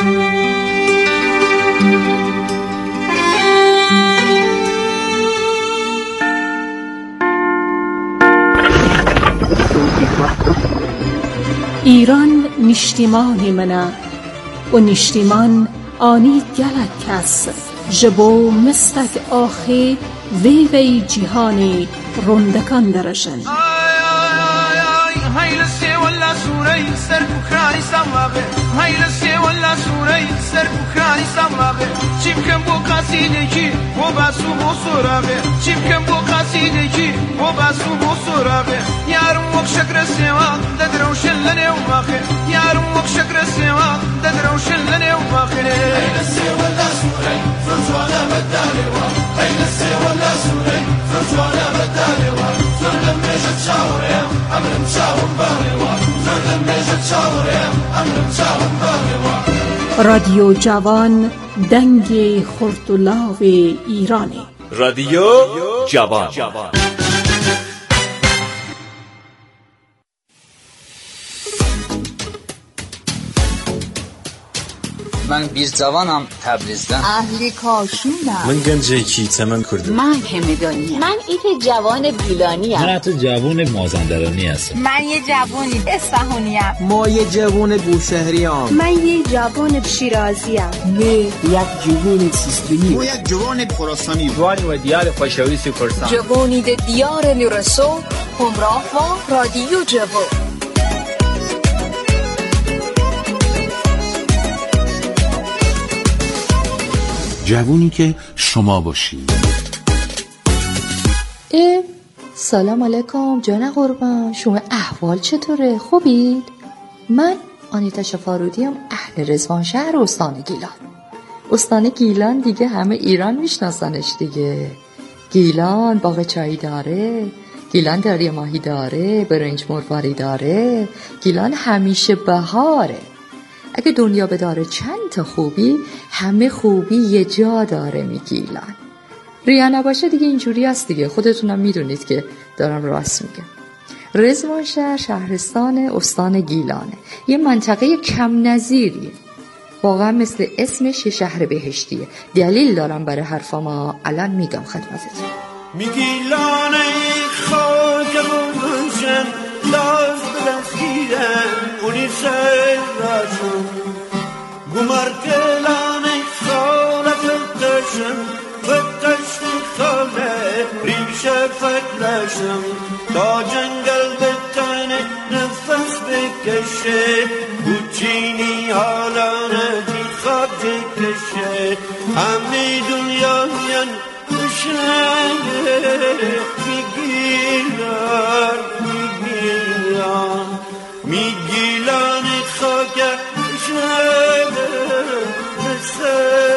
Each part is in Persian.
ایران نشتیمان منه و نشتیمان آنی گلک کس جبو مستک آخی وی جهانی رندکان درشن هایلسی ولا سوری سر بخاری سماغه هایلسی ولا سوری سر بخاری سماغه چیم کم بو قصیده کی و باسو بو سراغه چیم کم بو قصیده کی و باسو بو سراغه یارم وق شکر سیوا ددروش لنه و باخه یارم وق شکر سیوا ددروش لنه و باخه هایلسی ولا سوری فرجوانا بدالی وا هایلسی ولا سوری فرجوانا بدالی وا زرم میشد شاوریم امرم شاورم بالی وا زرم میشد شاوریم امرم شاورم بالی وا رادیو جوان دنگ خرطلاو ایرانی. رادیو جوان. من بیرزوانم تبریزدن. اهلی کاشونم. من گنجکی تمام کردم. من همدانیم. من ایت جوان گیلانی ام. من حتی جوان مازندرانی هستم. من یه جوانی اصفهانی ام. ما یه جوان بوشهری ام. من یه جوان شیرازی ام. من یک جوان سیستانی. ما یک جوان خراسانی. جوانی و دیار خوشوی سپرسان. جوانی د دیار نورسو همراه با رادیو جوان. جوونی که شما باشید. سلام علیکم جان قربان، شما احوال چطوره؟ خوبید؟ من آنیتا شفارودیم، اهل رضوانشهر استان گیلان. استان گیلان دیگه همه ایران میشناسنش دیگه. گیلان باغ چایی داره، گیلان دریا ماهی داره، برنج مرواری داره، گیلان همیشه بهاره. اگه دنیا بداره چند تا خوبی، همه خوبی یه جا داره میگیلن. ریا نباشه دیگه اینجوری است دیگه، خودتونم میدونید که دارم راست میگم. رضوانشهر شهرستان استان گیلانه، یه منطقه کم نظیریه، واقعا مثل اسمش یه شهر بهشتیه. دلیل دارم برای حرفام، الان میگم خدمتتون. میگیلانه خاک روشن لاز برخیرن اونی سر راشن گمارکلانه خالت قشن بقشن خاله ریشه فتلشن تا جنگل بتنه نفس بکشه بوچینی حالا ندی خواب جکشه همه دنیا میان بشنه میگیلان میگیلان میگیلان خاک بشنه بسر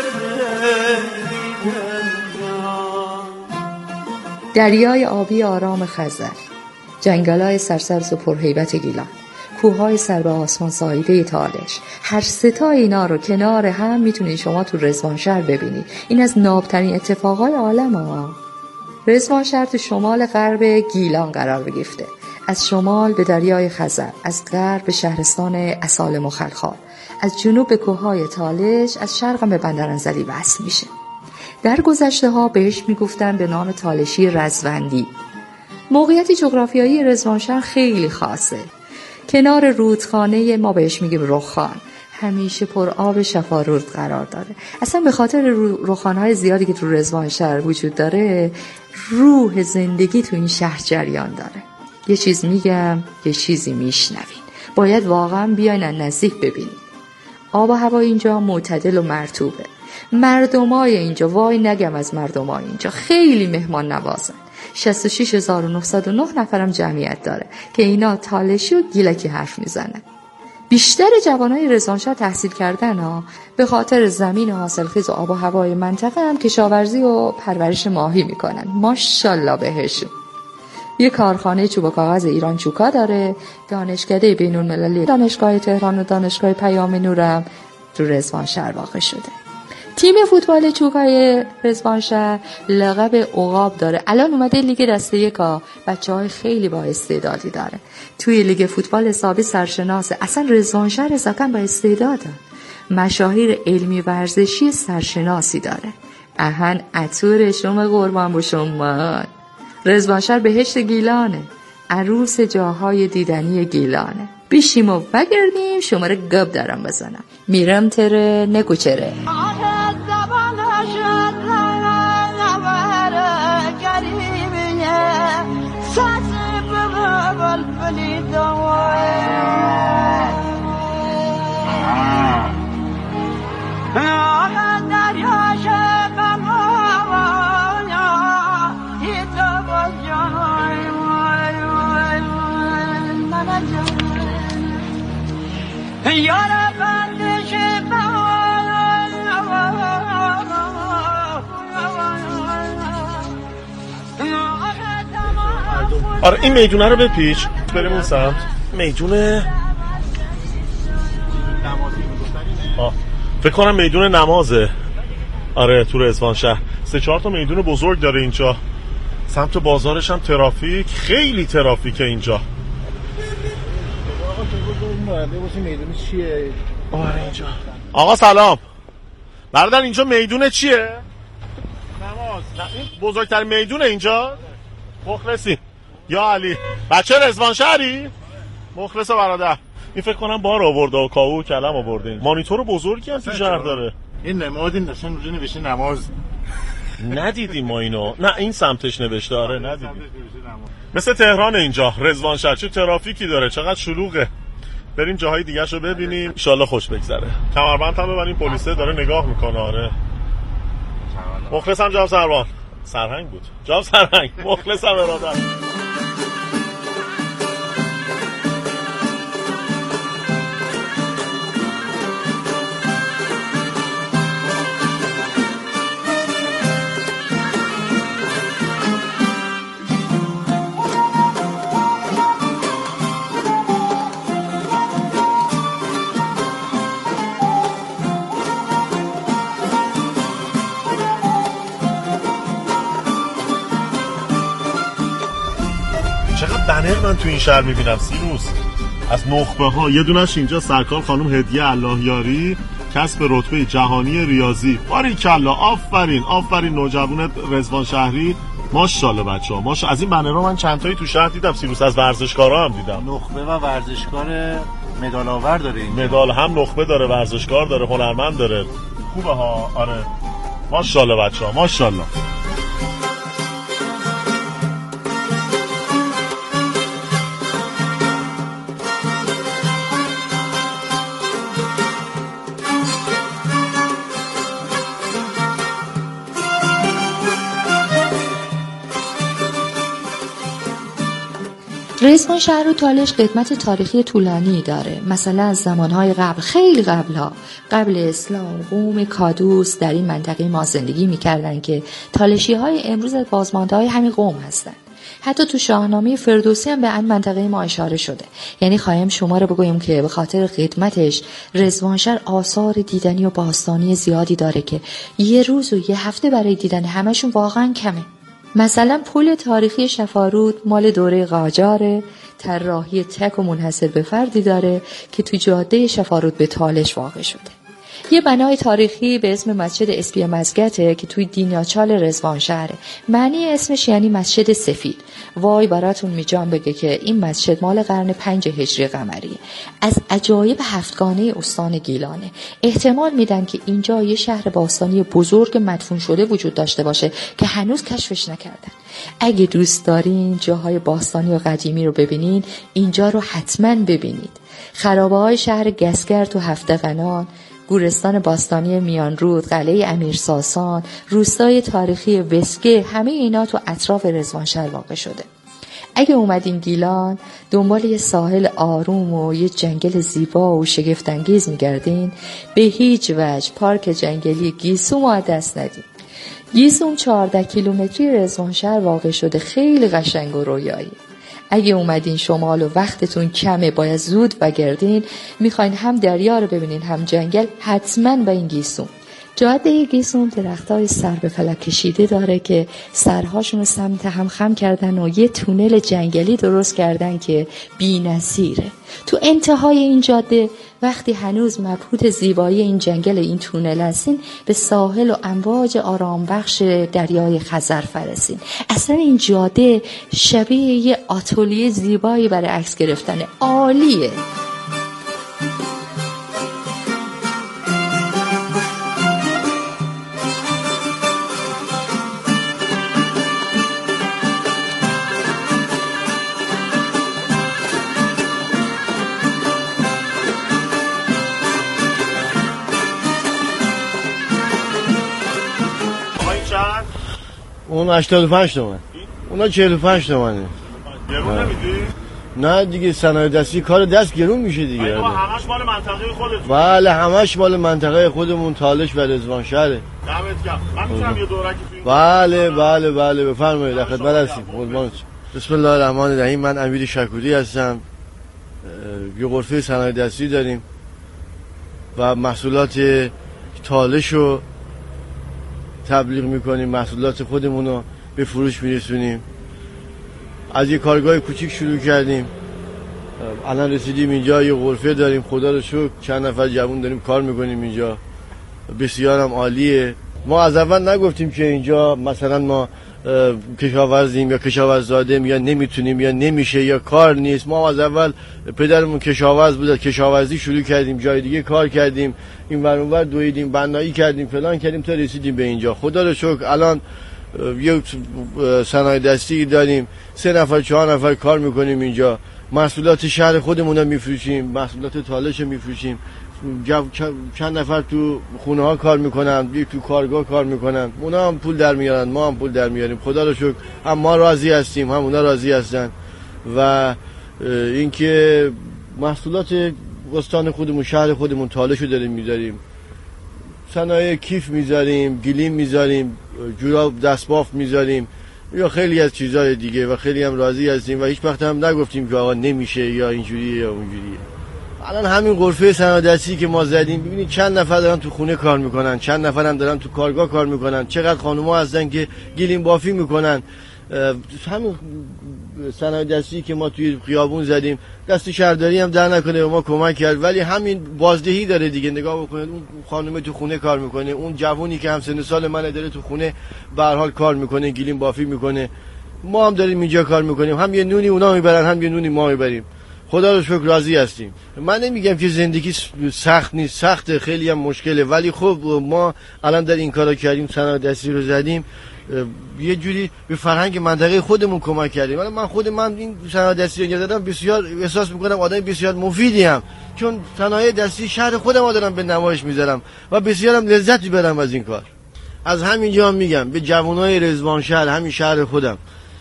دریای آبی آرام خزر، جنگل‌های سرسبز و پرهیبت گیلان، کوه‌های سر به آسمان ساییده تالش، هر سه تا اینا رو کنار هم میتونید شما تو رضوانشهر ببینید. این از نابترین اتفاقای عالمه. رضوانشهر تو شمال غرب گیلان قرار گرفته، از شمال به دریای خزر، از غرب به شهرستان اصالم و خلخال، از جنوب به کوه‌های تالش، از شرق به بندرانزلی وصل میشه. در گذشته ها بهش میگفتن به نام تالشی رزوندی. موقعیت جغرافیایی رضوانشهر خیلی خاصه. کنار رودخانه ما بهش میگیم رودخان، همیشه پر آب شفارود قرار داره. اصلا به خاطر رودخانه‌های زیادی که تو رضوانشهر وجود داره، روح زندگی تو این شهر جریان داره. یه چیز میگم، یه چیزی میشنوین. باید واقعا بیاین از نزدیک ببینید. آب و هوا اینجا معتدل و مرطوبه. مردمای اینجا، وای نگم از مردمای اینجا، خیلی مهمان نوازن. 66909 نفرم جمعیت داره که اینا تالشی و گیلکی حرف میزنن. بیشتر جوانای رضوانشهر تحصیل کردن ها، به خاطر زمین حاصلخیز و آب و هوای منطقه هم کشاورزی و پرورش ماهی میکنن. ماشاءالله بهشون. یه کارخانه چوب و کاغذ ایران چوکا داره، دانشکده بین‌المللی دانشگاه تهران و دانشگاه پیام نورم تو رضوانشهر واقع شده. تیم فوتبال چوکای رضوانشهر لقب عقاب داره. الان اومده لیگ دسته یکا، بچه‌های خیلی با استعدادی داره. توی لیگ فوتبال حسابی سرشناسه. اصلا رضوانشهر حساباً با استعداده. مشاهیر علمی ورزشی سرشناسی داره. اهن عطور شما قربان با شما. رضوانشهر بهشت گیلانه، عروس جاهای دیدنی گیلانه. بیشیم و بگردیم شما رو گب دارم بزنم. میرم تره نگو چره. آره این میدونه رو بپیچ بریم اون سمت. میدونه فکر کنم میدون نمازه. آره تو رضوانشهر 3-4 تا میدون بزرگ داره اینجا. سمت بازارش هم ترافیک، خیلی ترافیکه اینجا. آقا سلام برادر، اینجا میدون چیه؟ نماز. این بزرگتر میدونه اینجا. مخلصی یا علی. بچه رضوانشهری؟ مخلص برادر. این فکر کنم بار آورده و کاهو و کلم آورده. مانیتور بزرگی هم تو شهر داره. این نماد این نشان روزه نوشته نماز. ندیدیم ما اینو. نه این سمتش نوشته. آره ندیدیم. مثل تهران اینجا رضوانشهر چه ترافیکی داره، چقدر شلوغه. بریم جاهای دیگه شو ببینیم ان شاءالله خوش بگذره. کمربند هم ببریم، پلیسه داره نگاه میکنه. آره مخلصم جناب سروان. سرهنگ بود جناب سرهنگ. مخلصم برادر. بنر من تو این شهر میبینم سیروس. از نخبه ها یه دونش اینجا سرکار خانم هدیه اللهیاری، کسب رتبه جهانی ریاضی. باریکلا. آفرین آفرین نوجوان رضوانشهری. ماشاءالله بچه‌ها ماشاءالله. از این بنرها من چند تایی تو شهر دیدم سیروس. از ورزشکارا هم دیدم. نخبه و ورزشکار مدال آور داره این. مدال هم نخبه داره، ورزشکار داره، هنرمند داره. خوبه ها. آره ماشاءالله بچه‌ها ماشاءالله. رضوانشهر و تالش قدمت تاریخی طولانی داره. مثلا از زمانهای قبل، خیلی قبل اسلام، قوم کادوس در این منطقه ما زندگی می‌کردن که تالشی‌های امروز از بازمانده‌های همین قوم هستن. حتی تو شاهنامه فردوسی هم به این منطقه ما اشاره شده. یعنی خواهیم شما رو بگویم که به خاطر قدمتش رضوانشهر آثار دیدنی و باستانی زیادی داره که یه روز و یه هفته برای دیدن همشون واقعا کمه. مثلا پل تاریخی شفارود مال دوره قاجاره، طراحی تک و منحصر به فردی داره که تو جاده شفارود به تالش واقع شده. یه بنای تاریخی به اسم مسجد اسپی مزگته که توی دینیاچال رضوانشهره. معنی اسمش یعنی مسجد سفید. وای براتون میجام بگه که این مسجد مال قرن 5 هجری قمری. از عجایب هفتگانه استان گیلانه. احتمال میدن که اینجا یه شهر باستانی بزرگ مدفون شده وجود داشته باشه که هنوز کشفش نکردن. اگه دوست دارین جاهای باستانی و قدیمی رو ببینین، اینجا رو حتما ببینید. خرابه‌های شهر گسگر تو هفت‌قنان، گورستان باستانی میانرود، قلعه امیر ساسان، روستای تاریخی وسگه، همه اینا تو اطراف رضوانشهر واقع شده. اگه اومدین گیلان دنبال یه ساحل آروم و یه جنگل زیبا و شگفت‌انگیز میگردین، به هیچ وجه پارک جنگلی گیسوم رو دست ندین. گیسوم 14 کیلومتری رضوانشهر واقع شده، خیلی قشنگ و رویایی. اگه اومدین شمال و وقتتون کمه باید زود بگردین، میخواین هم دریا رو ببینین هم جنگل، حتما با این گیسوم. جاده گیسون درختای سر به فلک کشیده داره که سرهاشون رو سمت هم خم کردن و یه تونل جنگلی درست کردن که بی‌نظیره. تو انتهای این جاده وقتی هنوز مبهوت زیبایی این جنگل این تونل هستین به ساحل و امواج آرام بخش دریای خزر فرسین. اصلا این جاده شبیه یه آتلیه زیبایی برای عکس گرفتن. عالیه. اون 85 تومن، اونا 45 تومنه. گرون نمیدی؟ نه دیگه صنایع دستی کار دست گرون میشه دیگه. همش مال منطقه خودتون؟ بله همش مال منطقه خودمون، تالش و رضوان شهره. دمت گرم. من میتونم یه دورکی تو این؟ بله بفرمایید، در خدمت هستیم. قربانتون. بسم الله الرحمن الرحیم. من امیر شکوری هستم. یه غرفه صنایع دستی داریم و محصولات تالش رو تبلیغ میکنیم، محصولات خودمون رو به فروش میرسونیم. از یه کارگاه کوچیک شروع کردیم، الان رسیدیم اینجا یه غرفه داریم. خدا رو شکر چند نفر جوان داریم کار میکنیم اینجا، بسیار هم عالیه. ما از اول نگفتیم که اینجا مثلا ما کشاورزیم یا کشاورزادیم یا نمیتونیم یا نمیشه یا کار نیست. ما از اول پدرمون کشاورز بود، کشاورزی شروع کردیم، جای دیگه کار کردیم، این ور اون ور دویدیم، بنایی کردیم، فلان کردیم تا رسیدیم به اینجا. خدا رو شکر الان یک صنایع دستی داریم، 3 نفر 4 نفر کار میکنیم اینجا. محصولات شهر خودمون رو میفروشیم، محصولات تالش رو میفروشیم. چند نفر تو خونه ها کار میکنن، یک تو کارگاه کار میکنن، اونا هم پول در میارن، ما هم پول در میاریم. خدا رو شکر هم ما راضی هستیم هم اونا راضی هستن. و اینکه محصولات استان خودمون، شهر خودمون، تالش رو داریم میذاریم، صنایع کیف میذاریم، گلیم میذاریم، جوراب دستبافت میذاریم یا خیلی از چیزهای دیگه و خیلی هم راضی هستیم و هیچ وقت هم نگفتیم که آقا نمیشه یا اینجوریه یا اونجوریه. الان همین غرفه صنایع دستی که ما زدیم، ببینید چند نفر دارن تو خونه کار میکنن، چند نفر هم دارن تو کارگاه کار میکنن، چقدر خانوما هستن که گلیم بافی میکنن. همین صنایع دستی که ما توی خیابون زدیم، دست شهرداری هم در نکنه به ما کمک کرد، ولی همین بازدهی داره دیگه. نگاه بکنید اون خانم تو خونه کار میکنه، اون جوونی که هم سن سال منه داره تو خونه به هر حال کار میکنه، گلیم بافی میکنه. ما هم داریم اینجا کار میکنیم، هم یه نونی اونا میبرن هم یه نونی ما میبریم. خدا رو شکر راضی هستیم. من نمیگم که زندگی سخت نیست، سخته، خیلی هم مشکله، ولی خب ما الان در این کارا کردیم، صنایع دستی رو زدیم، یه جوری به فرهنگ منطقه خودمون کمک کردیم. ولی من این صنایع دستی رو زدم، بسیار احساس میکنم آدم بسیار مفیدی ام، چون صنایع دستی شهر خودم دارم به نمایش میذارم و بسیارم لذت میبرم از این کار. از همینجا میگم به جوانای رضوان شهر، همین شهر خودم،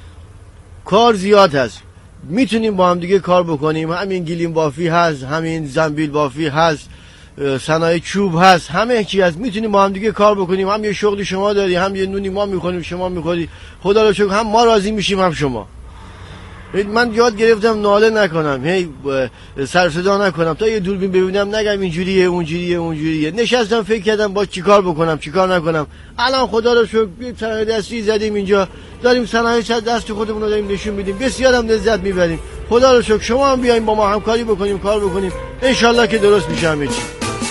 کار زیاد هست، میتونیم با هم دیگه کار بکنیم. همین گلیم بافی هست، همین زنبیل بافی هست، صنایع چوب هست، همه چی هست، میتونیم با هم دیگه کار بکنیم. هم یه شغلی شما داری، هم یه نونی ما میخوریم شما میخوری. خدا رو شکر هم ما راضی میشیم هم شما. من یاد گرفتم ناله نکنم، هی سر صدا نکنم، تا یه دوربین ببینم نگم اینجوریه اونجوریه. نشستم فکر کردم با چیکار بکنم چیکار نکنم. الان خدا رو شکر صنایع دستی زدیم اینجا، داریم صنایع دست خودمون رو داریم نشون میدیم، بسیار هم لذت میبریم. خدا رو شکر شما هم بیاین با ما همکاری بکنیم، کار بکنیم، ان شاءالله که درست میشه همه چی.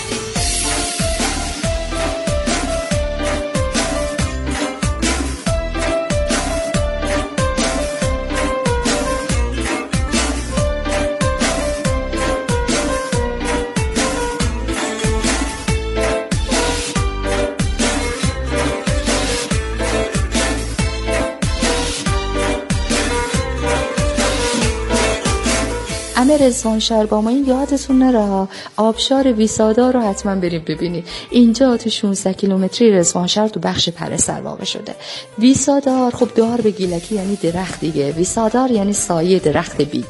رضوان شهر با ما این یادتون نره، آبشار ویسادا رو حتما بریم ببینید. اینجا تو 16 کیلومتری رضوان شهر تو بخش پرستر واقع شده. ویسادار، خب دار به گیلکی یعنی درخت دیگه، ویسادار یعنی سایه درخت بید.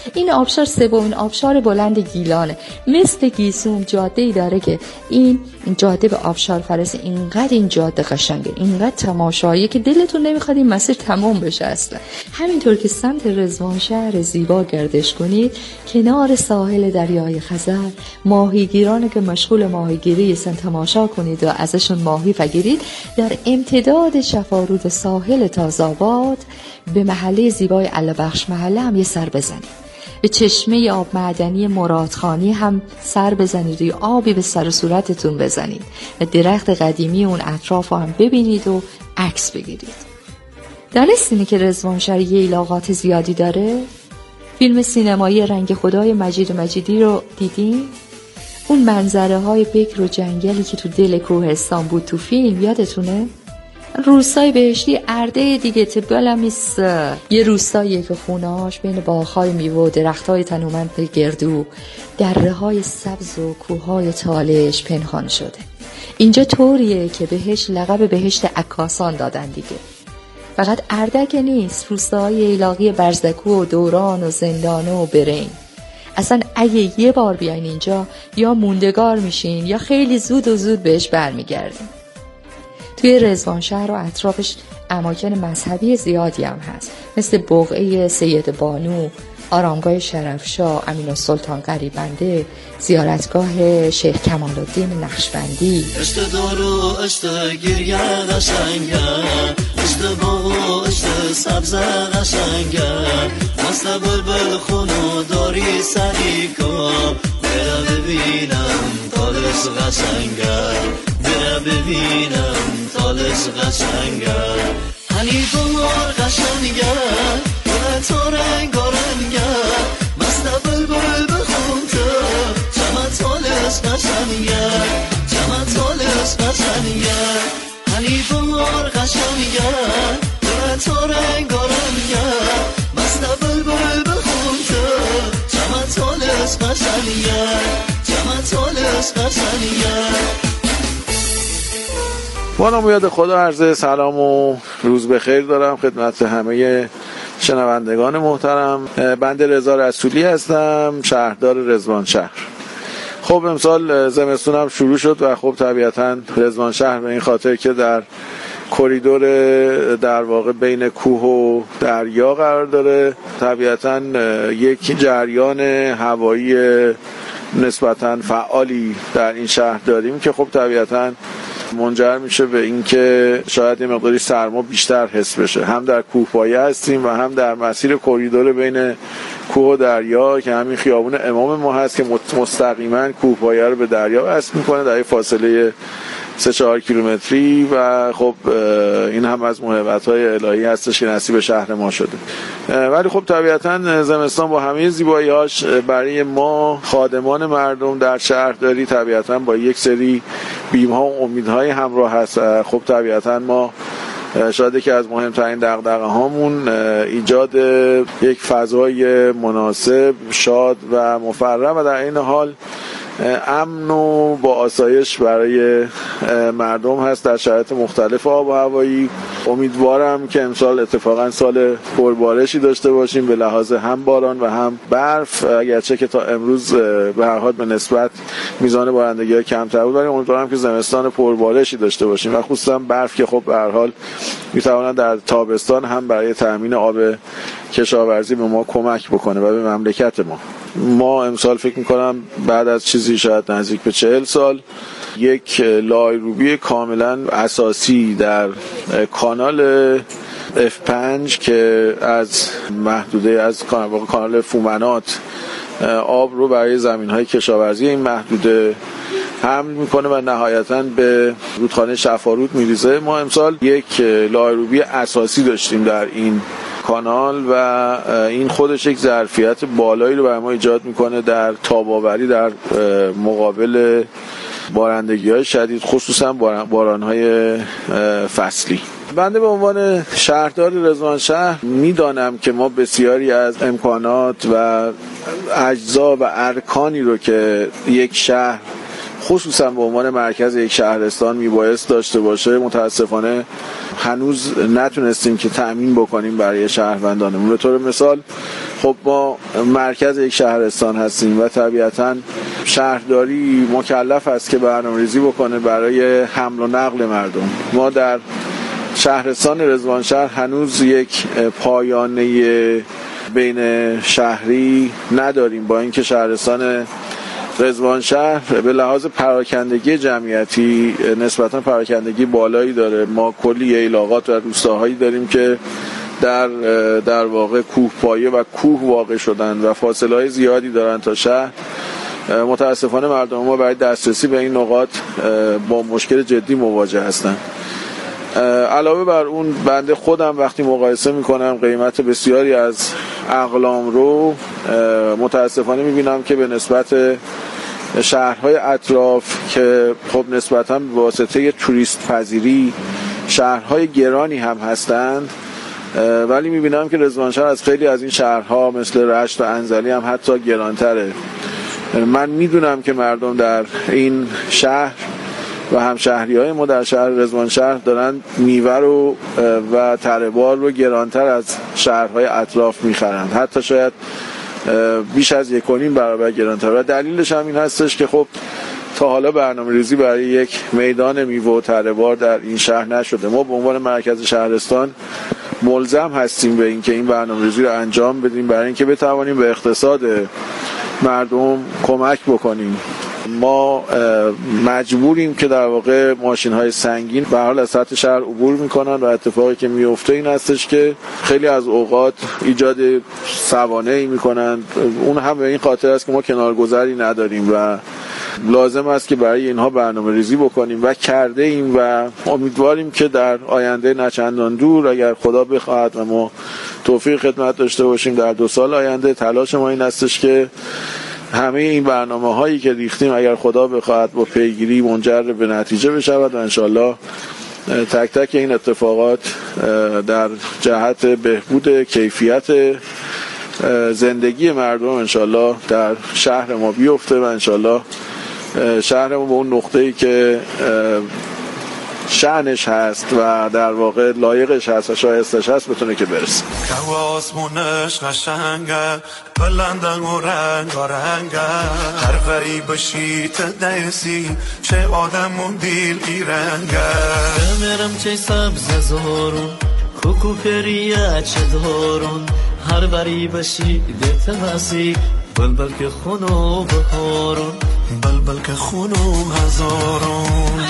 این آبشار سومین آبشار بلند گیلانه. مثل گیسون جاده‌ای داره که این جاده به آبشار فرس، اینقدر این جاده قشنگه، اینقدر تماشاییه که دلتون نمیخواد این مسیر تمام بشه اصلا. همینطور که سمت رضوانشهر زیبا گردش کنید، کنار ساحل دریای خزر ماهیگیرانی که مشغول ماهیگیری هستن تماشا کنید و ازشون ماهی بگیرید. در امتداد شفارود ساحل تازه‌آباد به محله زیبای عله‌بخش محله هم یه سر بزنید. به چشمه آب معدنی مرادخانی هم سر بزنید و آبی به سر صورتتون بزنید و درخت قدیمی اون اطراف هم ببینید و عکس بگیرید. دانستینی که رضوانشهر ییلاقات زیادی داره؟ فیلم سینمایی رنگ خدای مجید مجیدی رو دیدین؟ اون منظره های بکر و جنگلی که تو دل کوهستان بود تو فیلم یادتونه؟ روستای بهشتی ارده دیگه تبالم نیست. یه روستاییه که خونه‌هاش بین باغ‌های میوه و درخت‌های تنومند به گردو، دره‌های سبز و کوه‌های تالش پنهان شده. اینجا طوریه که بهش لقب بهشت عکاسان دادن دیگه. فقط اردک نیست، روستاهای ایلاقی برزدکو و دوران و زندانه و برین. اصلا اگه یه بار بیاین اینجا یا موندگار میشین یا خیلی زود بهش برمیگردین. توی رضوانشهر و اطرافش اماکن مذهبی زیادی هم هست، مثل بقعه سید بانو، آرامگاه شرفشاه، امین‌السلطان قریبنده، زیارتگاه شیخ کمال الدین نقشبندی. اشت دارو اشت گریه قشنگه، اشت باغو اشت سبز قشنگه، مست بلبل خونو داری سریکا، بره ببینم تالش قشنگه، بره ببینم تالش قشنگه. هنی بمار قشنگه تو رنگارنگه، مست بلبل بخون تو چمن تالش قشنگه، چمن تالش قشنگه. هنی بمار قشنگه تو رنگارنگه، مست بلبل بخون تو چمن تالش قشنگه، چمن تالش قشنگه. با نام و یاد خدا عرض سلام و روز بخیر دارم خدمت همه شنوندگان محترم. بنده رضا رسولی هستم، شهردار رضوانشهر. خب امسال زمستونم شروع شد و خب طبیعتاً رضوانشهر به این خاطر که در کوریدور در واقع بین کوه و دریا قرار داره، طبیعتاً یک جریان هوایی نسبتاً فعالی در این شهر داریم که خب طبیعتاً منجر میشه به اینکه شاید یه مقداری سرما بیشتر حس بشه. هم در کوهپایه هستیم و هم در مسیر کوریدور بین کوه و دریا که همین خیابون امام ما هست که مستقیما کوهپایه رو به دریا وصل میکنه در فاصله 3-4 کیلومتری و خب این هم از موهبت‌های الهی هستش که نصیب شهر ما شده. ولی خب طبیعتاً زمستان با همه زیبایی‌هاش برای ما خادمان مردم در شهرداری طبیعتاً با یک سری بیم‌ها و امیدهای همراه هست. خب طبیعتاً ما شاید که از مهمترین دغدغه‌هامون ایجاد یک فضای مناسب، شاد و مفرح و در این حال امن و با آسایش برای مردم هست در شرایط مختلف آب و هوایی. امیدوارم که امسال اتفاقا سال پربارشی داشته باشیم به لحاظ هم باران و هم برف، اگرچه که تا امروز به هر حال به نسبت میزان بارندگی کمتر بود، ولی امیدوارم که زمستان پربارشی داشته باشیم و خصوصا برف که خب به هر حال میتواند در تابستان هم برای تامین آب کشاورزی به ما کمک بکنه و به مملکت ما امسال فکر میکنم بعد از چیزی شاید نزدیک به 40 سال یک لایروبی کاملا اساسی در کانال F5 که از محدوده از کانال فومنات آب رو برای زمین‌های کشاورزی این محدوده حمل میکنه و نهایتاً به رودخانه شفارود میریزه. ما امسال یک لایروبی اساسی داشتیم در این کانال و این خودش یک ظرفیت بالایی رو برای ما ایجاد میکنه در تاب‌آوری در مقابل بارندگی‌های شدید، خصوصا باران‌های فصلی. بنده به عنوان شهردار رضوانشهر میدانم که ما بسیاری از امکانات و اجزا و ارکانی رو که یک شهر خصوصا به عنوان مرکز یک شهرستان میبایست داشته باشه متاسفانه هنوز نتونستیم که تأمین بکنیم برای شهروندانمون. به طور مثال خب ما مرکز یک شهرستان هستیم و طبیعتاً شهرداری مکلف است که برنامه‌ریزی بکنه برای حمل و نقل مردم. ما در شهرستان رضوانشهر هنوز یک پایانه بین شهری نداریم، با اینکه شهرستان رضوانشهر به لحاظ پراکندگی جمعیتی نسبتاً پراکندگی بالایی داره. ما کلی ایلاقات و روستاهایی داریم که در واقع کوهپایه و کوه واقع شدن و فاصله‌های زیادی دارن تا شهر. متاسفانه مردم ما برای دسترسی به این نقاط با مشکل جدی مواجه هستند. علاوه بر اون بنده خودم وقتی مقایسه میکنم قیمت بسیاری از اقلام رو متاسفانه میبینم که به نسبت شهرهای اطراف که خب نسبتاً به واسطه توریست پذیری شهرهای گرانی هم هستند، ولی میبینم که رضوانشهر از خیلی از این شهرها مثل رشت و انزلی هم حتی گرانتره. من میدونم که مردم در این شهر و همشهری‌های ما در شهر رضوانشهر دارن میوه رو و تره‌بار رو گرانتر از شهرهای اطراف میخرند، حتی شاید بیش از 1.5 برابر گرانتر. و دلیلش هم این هستش که خب تا حالا برنامه‌ریزی برای یک میدان میوه و تره‌بار در این شهر نشده. ما به عنوان مرکز شهرستان ملزم هستیم به اینکه این برنامه‌ریزی رو انجام بدیم برای اینکه بتوانیم به اقتصاد مردم کمک بکنیم. ما مجبوریم که در واقع ماشین‌های سنگین به هر حال از سطح شهر عبور می‌کنن و اتفاقی که میفته این هستش که خیلی از اوقات ایجاد سوانحی می‌کنن. اون هم به این خاطر است که ما کنارگذری نداریم و لازم است که برای اینها برنامه‌ریزی بکنیم و کرده ایم و امیدواریم که در آینده نچندان دور اگر خدا بخواهد و ما توفیق خدمت داشته باشیم در 2 سال آینده تلاش ما این هستش که همه این برنامه‌هایی که ریختیم اگر خدا بخواهد با پیگیری منجر به نتیجه بشود و انشالله تک تک این اتفاقات در جهت بهبود کیفیت زندگی مردم انشالله در شهر ما بیفته و انشالله شهر ما به اون نقطه‌ای که شأنش هست و در واقع لایقش هست و شایستش هست بتونه که برسه. که آسمونش قشنگه بلندن و رنگه هر غریب بشی تدیسی چه آدم و دیل ایرنگه بمیرم چه سبز زارون کوکو پریه چه دارون هر غریب بشی دیت وسی بلبل که خونو بخارون بلبل که خونو هزارون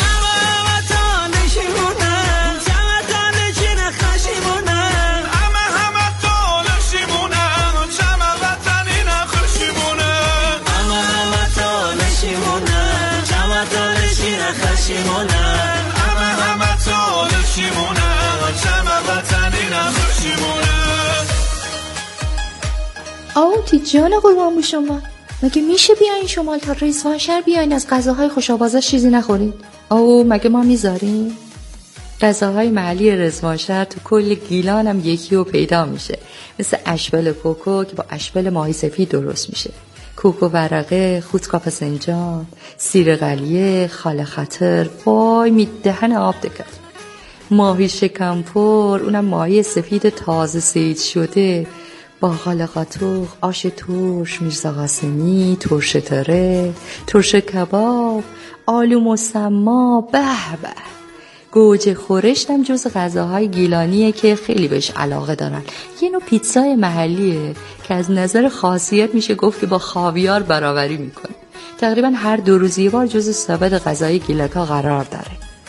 آوتی جان قربان به شما، مگه میشه بیاین شمال تا رضوانشهر بیاین از غذاهای خوش‌آوازش چیزی نخورید؟ او مگه ما میذاریم؟ غذاهای محلی رضوانشهر تو کل گیلان هم یکی و پیدا میشه، مثل اشبل کوکو که با اشبل ماهی سفید درست میشه، کوکو ورقه، خوتکا پسنجان، سیر قلیه، خال خطر، وای میدهن آب دکر، ماهی شکمپور، اونم ماهی سفید تازه سید شده، باقال قاطوق، آش ترش، میرزا قاسمی، ترش تره، ترش کباب، آلو مسما، به به. گوجه خورشت هم جز غذاهای گیلانیه که خیلی بهش علاقه دارن. یه نوع پیتزای محلیه که از نظر خاصیت میشه گفت که با خاویار برابری میکنه. تقریبا هر 2 روز یه بار جز ثابت غذای گیلکا قرار داره.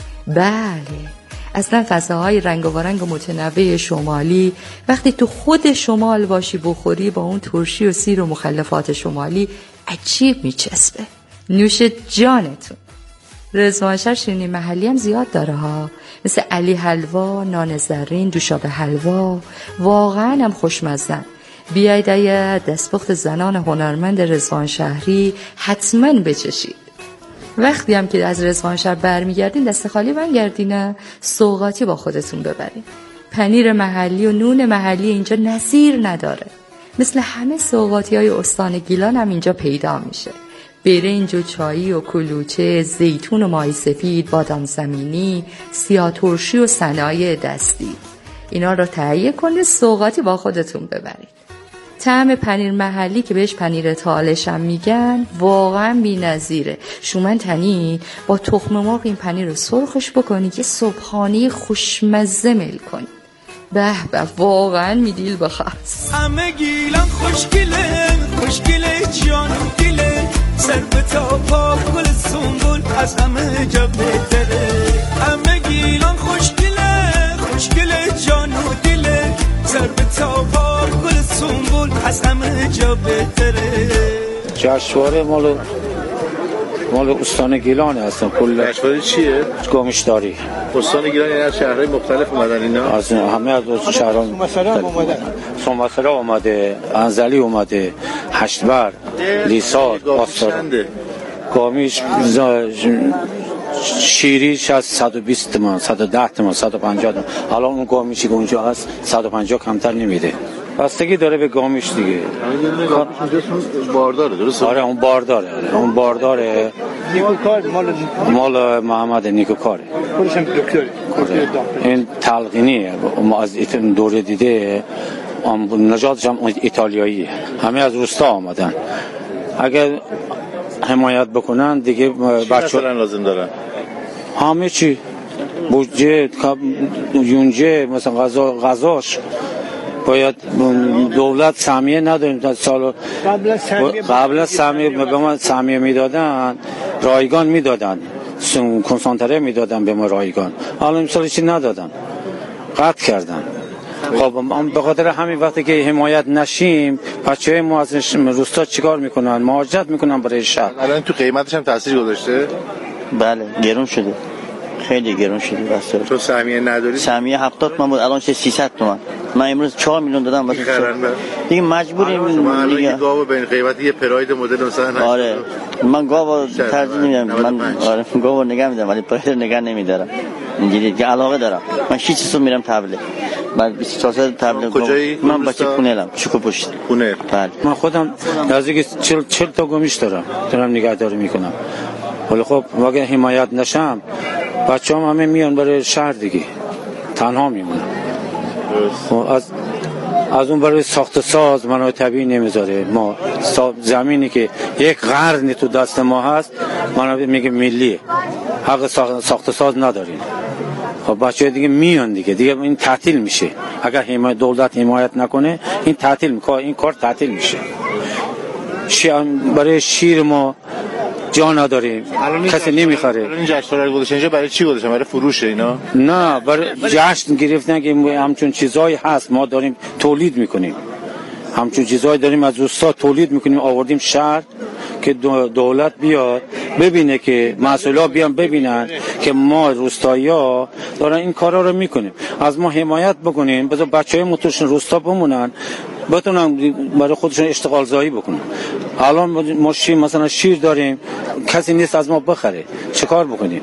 بله، اصلا غذاهای رنگ و رنگ و متنوع شمالی وقتی تو خود شمال باشی بخوری با اون ترشی و سیر و مخلفات شمالی عجیب میچسبه. نوش جانتون. رضوانشهر شیرینی محلی هم زیاد داره ها، مثل علی حلوا، نان زرین، دوشابه حلوا، واقعا هم خوشمزن. بیایید اگه دستپخت زنان هنرمند رضوانشهری حتما بچشید. وقتی هم که از رضوانشهر برمیگردین دست خالی برگردین، سوغاتی با خودتون ببرین. پنیر محلی و نون محلی اینجا نظیر نداره، مثل همه سوغاتی های استان گیلان هم اینجا پیدا میشه. برنج و چایی و کلوچه، زیتون و ماهی سفید، بادام زمینی، سیاه ترشی و صنایع دستی، اینا رو تهیه کنید سوغاتی با خودتون ببرید. طعم پنیر محلی که بهش پنیر تالش هم میگن واقعا بی‌نظیره. شومن تنی با تخم مرغ این پنیر رو سرخش بکنی که صبحانه خوشمزه میل کنی. به به واقعا میدیل بخواست. همه گیلن خوشگله خوشگله جان و دله، سر به تا پا گل سنبول از همه جا بهتره. همه گیلن خوشگله خوشگله جان و دله، سر به تا پا گل سنبول از همه جا بهتره. جشنواره مال استان گیلان هستن. کل جشنواره چیه؟ گامشداری. استان گیلان یعنی از شهرهای مختلف اومدن اینا؟ از همه از شهرها سومسره اومده، انزلی اومده، هشتبر، لیسار، آستار. گامیش شیریش از 120 تومان، 110 تومان، 150 تومان. الان اون گامیشی که اونجا هست 150 کمتر نمیده. بستگی داره به گامیش دیگه. بارداره درسته؟ آره اون بارداره. اون بارداره. نیکوکار مال محمد نیکوکاره. خودش هم دکتره. این تلقینیه. ما از این دوره دیده نژادش هم ایتالیاییه. همه از روستا آمدن. اگر حمایت بکنن دیگه بچه‌ها لازم دارن. همه چی بودجه، یونجه، مثلا غذاش باید دولت سهمیه نداریم تا سال قبل از سهمیه به ما سهمیه میدادن، رایگان میدادن، کنسانتره میدادن به ما رایگان. حالا امسال چی ندادن، قطع کردن. خب به خاطر همین وقتی که حمایت نشیم بچه‌های ما از روستا چیکار میکنن؟ مهاجرت میکنن برای شهر. الان تو قیمتش هم تاثیر گذاشته؟ بله گرون شده، خیلی گرون شده. بس تو سهمیه نداری؟ سهمیه 70 تومن بود، الان چه 300 تومن. من امروز 4 میلیون دادم واسه دیگه مجبوریم دیگه. گاو به این قیمت یه پراید مدل مثلا. آره من گاو ترجیح نمیدم. من آره گاو نگاه میدم ولی پراید نگاه نمیدارم. اینجوری که علاقه دارم. من 6 سال میرم تبلیغ. بعد 24 سال تبلیغ. کجایی؟ من بچه پونه‌ام، چوکو پشت. پونه. بله. من خودم نزدیک 40 تا گومیش دارم نگهداری میکنم. ولی خب اگه حمایت نشم بچه‌ام همه میان برای شهر دیگه، تنها میمونم. از اون برای ساخت ساز منو طبیعی نمیذاره. ما زمینی که یک قرن تو دست ما هست منو میگه ملیه، حق ساخت ساز نداریم. خب بچه‌ها دیگه میان دیگه این تعطیل میشه. اگر دولت حمایت نکنه این تعطیل میکنه، این کار تعطیل میشه. برای شیر ما جا نداریم، کسی نمیخره. این جشنواره رو گذاشتن اینجا برای چی گذاشتن؟ برای فروش اینا؟ نه، برای جشن گرفتن که همچون چیزایی هست ما داریم تولید میکنیم. همچون چیزایی داریم از روستا تولید میکنیم آوردیم شهر که دولت بیاد ببینه که مسئولا بیان ببینن که ما روستایی‌ها دارن این کارا رو میکنیم. از ما حمایت بکنیم، بذار بچه‌های متوشن روستا بمونن، بتونن برای خودشون اشتغال زایی بکنن. الان ما مثلا شیر داریم، کسی نیست از ما بخره، چه کار بکنیم؟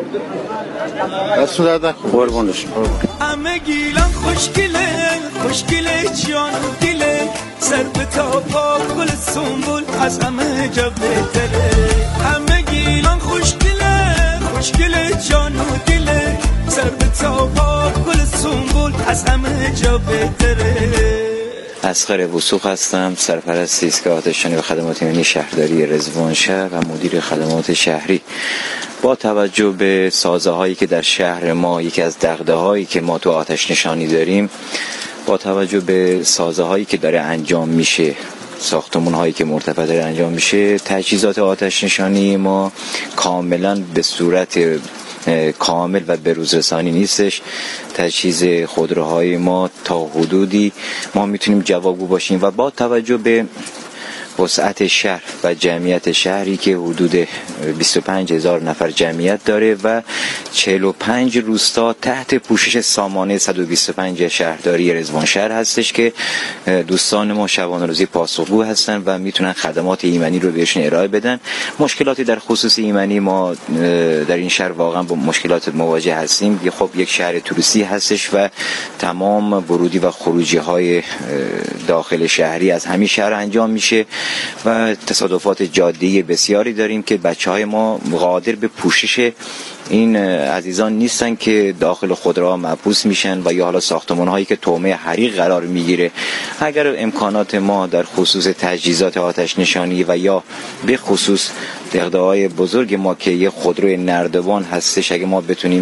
دستون درد نکنه. قربونش. همه گیلن خوشگله خوشگله جان و دله، سر به تا پا گل سنبول از همه جا بهتره. همه گیلن خوشگله خوشگله جان و دله، سر به تا پا گل سنبول از همه جا بهتره. اصغر وثوق هستم، سرپرست ایستگاه آتش‌نشانی و خدمات ایمنی شهرداری رضوانشهر و مدیر خدمات شهری. با توجه به سازه‌هایی که در شهر ما، یکی از دغدغه‌هایی که ما تو آتش‌نشانی داریم، با توجه به سازه‌هایی که داره انجام میشه، ساختمان‌هایی که مرتفع داره انجام میشه، تجهیزات آتش‌نشانی ما کاملا به صورت کامل و بروزرسانی نیستش. تجهیز خودروهای ما تا حدودی ما میتونیم جوابگو باشیم و با توجه به وسعت شهر و جمعیت شهری که حدود 25,000 نفر جمعیت داره و 45 روستا تحت پوشش سامانه 125 شهرداری رضوانشهر هستش که دوستان ما شبانه روزی پاسخگو هستن و میتونن خدمات ایمنی رو بهشون ارائه بدن. مشکلاتی در خصوص ایمنی ما در این شهر واقعا با مشکلات مواجه هستیم. خب یک شهر توریستی هستش و تمام ورودی و خروجی های داخل شهری از همین شهر انجام میشه و تصادفات جاده‌ای بسیاری داریم که بچه‌های ما قادر به پوشش این عزیزان نیستن که داخل خودروها محبوس میشن و یا حالا ساختمان هایی که تومه حریق قرار میگیره. اگر امکانات ما در خصوص تجهیزات آتش نشانی و یا به خصوص دغدغه‌های بزرگ ما که یه خودروی نردبان هستش، اگه ما بتونیم